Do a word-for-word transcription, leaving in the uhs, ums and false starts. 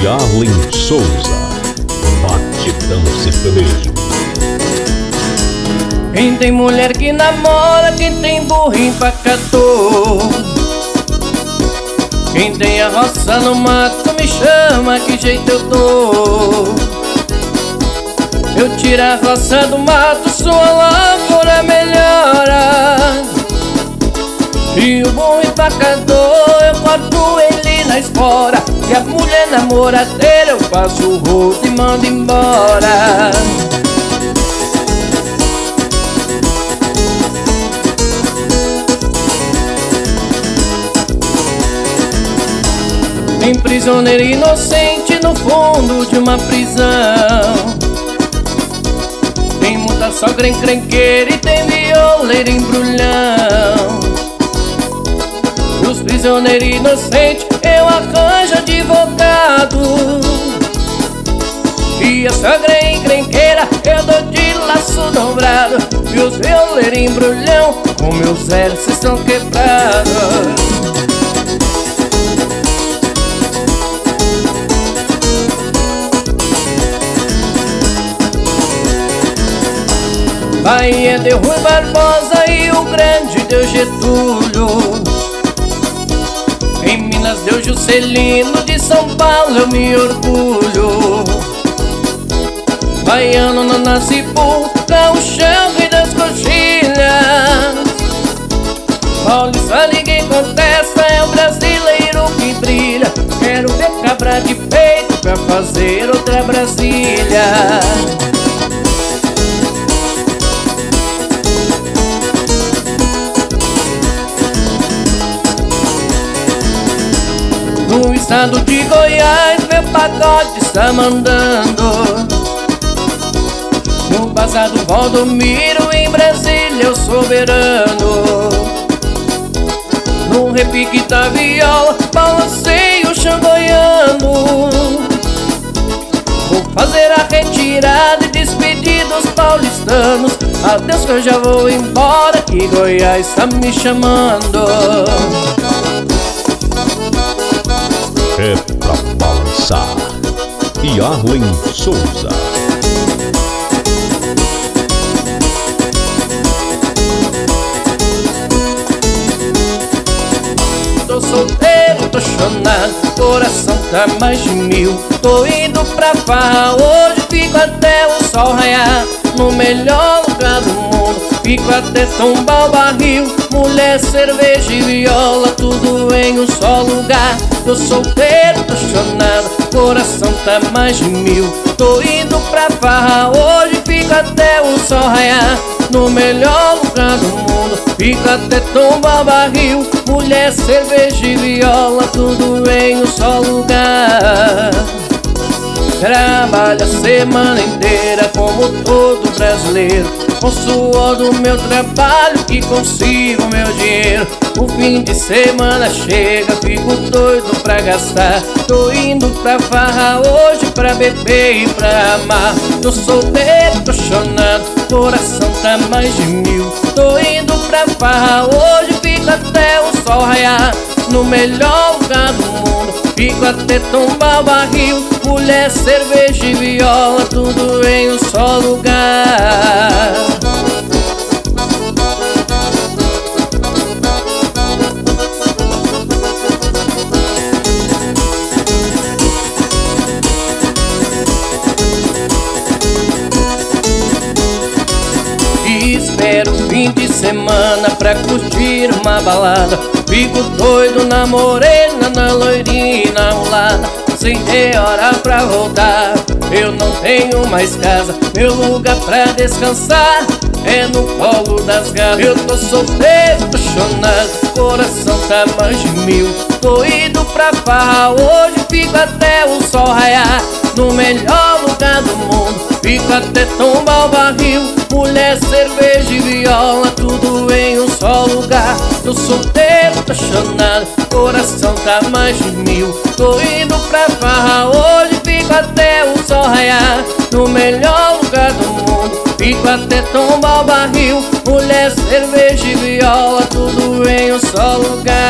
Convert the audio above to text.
e Arlen Souza. Batidão sertanejo. Quem tem mulher que namora, quem tem burro empacador. Quem tem a roça no mato me chama, que jeito eu tô. Eu tiro a roça do mato, sua lavoura melhora. E o bom empacador, eu corto ele na espora. E a mulher namoradeira, eu faço o rodo e mando embora. Tem prisioneiro inocente no fundo de uma prisão. Tem muita sogra encrenqueira e tem violeiro embrulhão. E os prisioneiros inocentes eu arranjo advogado. E a sogra encrenqueira eu dou de laço dobrado. E os violeiros embrulhão com meus versos estão quebrados. Bahia deu Rui Barbosa e o grande deu Getúlio. Em Minas deu Juscelino, de São Paulo eu me orgulho. Baiano não nasce burro, gaúchão rei das coxilhas. Paulista ninguém contesta, é o brasileiro que brilha. Quero ver cabra de peito pra fazer outra Brasília. No estado de Goiás, meu pagode está mandando. No bazar do Valdomiro, em Brasília, eu soberano. No repique da viola, balancei o chão goiano. Vou fazer a retirada e despedir dos paulistanos. Adeus que eu já vou embora, que Goiás tá me chamando. É pra balançar. E Arlen Souza. Tô solteiro, tô chonado, coração tá mais de mil. Tô indo pra farra hoje, fico até o sol raiar. No melhor lugar do mundo, fico até tombar o barril. Mulher, cerveja e viola, tudo em um só lugar. Tô solteiro, tô chonado, coração tá mais de mil. Tô indo pra farra hoje, fico até o sol raiar. No melhor lugar do mundo, fico até tombar o barril. Mulher, cerveja e viola, tudo em um só lugar. Trabalho a semana inteira como todo brasileiro. Com o suor do meu trabalho que consigo meu dinheiro. O fim de semana chega, fico doido pra gastar. Tô indo pra farra hoje pra beber e pra amar. Tô solteiro, tô chonado, coração tá mais de mil. Tô indo pra farra hoje, fico até o sol raiar. No melhor lugar do mundo, fico até tombar o barril. Mulher, cerveja e viola, tudo em um só lugar. E espero o fim de semana pra curtir uma balada. Fico doido na morena, na loirinha, na mulata. Sem ter hora pra voltar, eu não tenho mais casa. Meu lugar pra descansar é no colo das gatas. Eu tô solteiro, tô chonado, coração tá mais de mil. Tô indo pra farra hoje, fico até o sol raiar. No melhor lugar do mundo, fico até tombar o barril. Mulher, cerveja e viola, tudo em um só lugar. Tô solteiro, tô chonado, coração tá mais de mil. Tô indo pra farra hoje, fico até o sol raiar. No melhor lugar do mundo, fico até tombar o barril. Mulher, cerveja e viola, tudo em um só lugar.